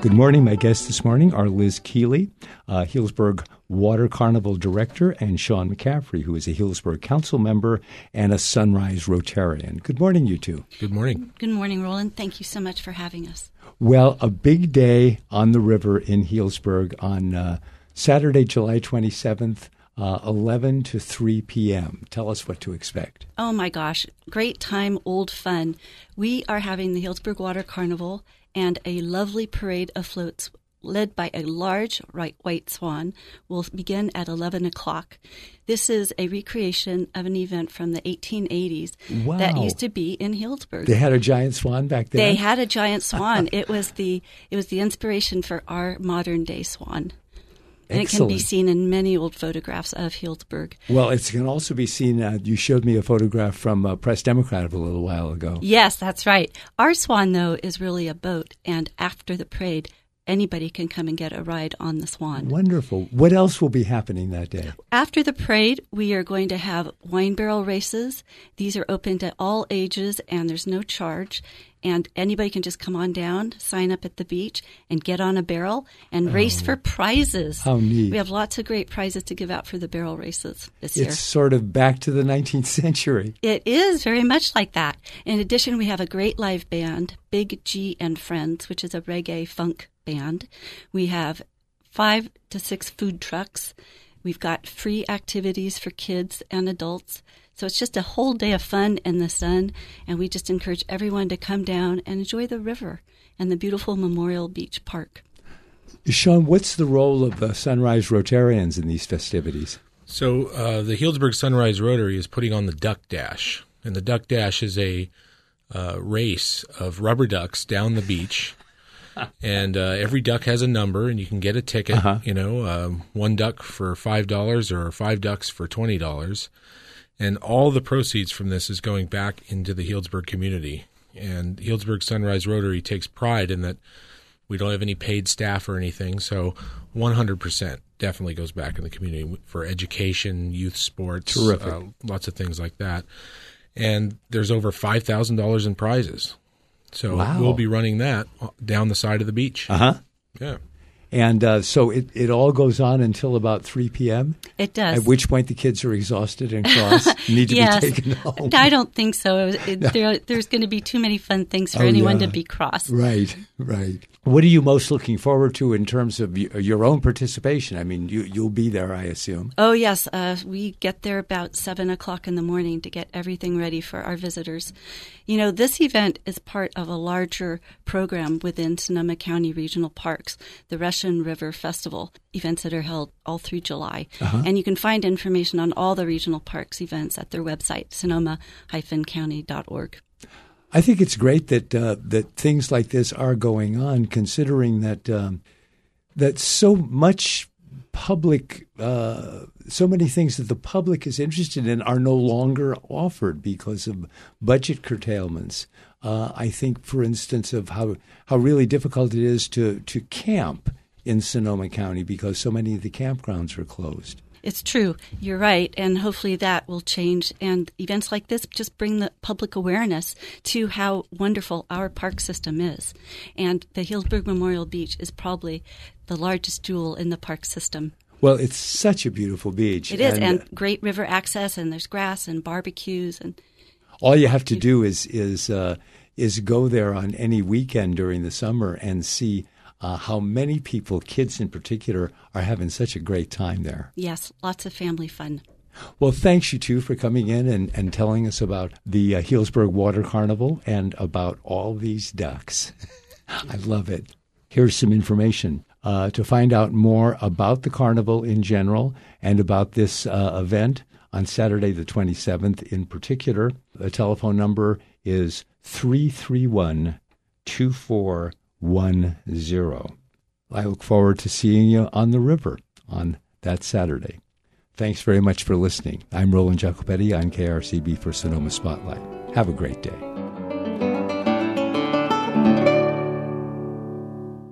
Good morning. My guests this morning are Liz Keeley, Healdsburg Water Carnival Director, and Sean McCaffrey, who is a Healdsburg Council member and a Sunrise Rotarian. Good morning, you two. Good morning. Good morning, Roland. Thank you so much for having us. Well, a big day on the river in Healdsburg on Saturday, July 27th, 11 to 3 p.m. Tell us what to expect. Oh, my gosh. Great time, old fun. We are having the Healdsburg Water Carnival and a lovely parade of floats led by a large white swan will begin at 11 o'clock. This is a recreation of an event from the 1880s that used to be in Healdsburg. They had a giant swan back then? They had a giant swan. It was the inspiration for our modern-day swan. And Excellent. it can be seen in many old photographs of Healdsburg. Well, it can also be seen, you showed me a photograph from Press Democrat a little while ago. Yes, that's right. Our swan, though, is really a boat, and after the parade, anybody can come and get a ride on the swan. Wonderful. What else will be happening that day? After the parade, we are going to have wine barrel races. These are open to all ages, and there's no charge. And anybody can just come on down, sign up at the beach, and get on a barrel and race for prizes. How neat. We have lots of great prizes to give out for the barrel races this year. It's sort of back to the 19th century. It is very much like that. In addition, we have a great live band, Big G and Friends, which is a reggae funk band. We have 5 to 6 food trucks. We've got free activities for kids and adults. So it's just a whole day of fun in the sun, and we just encourage everyone to come down and enjoy the river and the beautiful Memorial Beach Park. Sean, what's the role of the Sunrise Rotarians in these festivities? So the Healdsburg Sunrise Rotary is putting on the Duck Dash, and the Duck Dash is a race of rubber ducks down the beach. And every duck has a number, and you can get a ticket, one duck for $5 or 5 ducks for $20. And all the proceeds from this is going back into the Healdsburg community. And Healdsburg Sunrise Rotary takes pride in that we don't have any paid staff or anything, so 100% definitely goes back in the community for education, youth sports, lots of things like that. And there's over $5,000 in prizes. So we'll be running that down the side of the beach. Yeah. And so it all goes on until about 3 p.m.? It does. At which point the kids are exhausted and cross, need to be taken home. I don't think so. There's going to be too many fun things for anyone to be cross. Right. What are you most looking forward to in terms of your own participation? I mean, you'll be there, I assume. Oh, yes. We get there about 7 o'clock in the morning to get everything ready for our visitors. You know, this event is part of a larger program within Sonoma County Regional Parks, the Russian River Festival, events that are held all through July. And you can find information on all the regional parks events at their website, sonoma-county.org. I think it's great that things like this are going on, considering that so much public, so many things that the public is interested in are no longer offered because of budget curtailments. I think, for instance, of how really difficult it is to camp in Sonoma County because so many of the campgrounds are closed. It's true. You're right. And hopefully that will change. And events like this just bring the public awareness to how wonderful our park system is. And the Healdsburg Memorial Beach is probably the largest jewel in the park system. Well, it's such a beautiful beach. It is. And great river access, and there's grass and barbecues. And all you have to do is go there on any weekend during the summer and see how many people, kids in particular, are having such a great time there. Yes, lots of family fun. Well, thanks you two for coming in and telling us about the Healdsburg Water Carnival and about all these ducks. I love it. Here's some information. To find out more about the carnival in general and about this event on Saturday the 27th in particular, the telephone number is 331-2410. I look forward to seeing you on the river on that Saturday. Thanks very much for listening. I'm Roland Jacopetti on KRCB for Sonoma Spotlight. Have a great day.